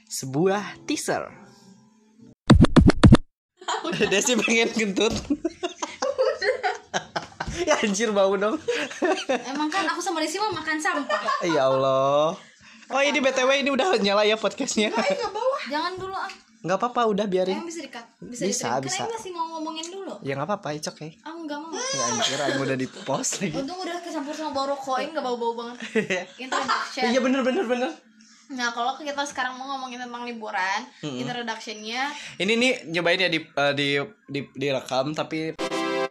sebuah teaser. Desi pengen kentut. Ya anjir bau dong. Emang kan aku sama Desi mah makan sampah. Ya Allah. Oh ini BTW ini udah nyala ya podcastnya. Jangan dulu ah. Nggak apa-apa udah biarin. Emang bisa di-cut? Bisa, diterima. bisa. Kan Em masih mau ngomongin dulu. Ya nggak apa-apa, it's okay. Aku nggak mau. Ya anjir, aku udah di post lagi. Untung udah kecampur sama bau rokok, nggak bau-bau banget. Introduction. Iya bener. Nah kalau kita sekarang mau ngomongin tentang liburan, introductionnya Ini nih nyobain ya direkam tapi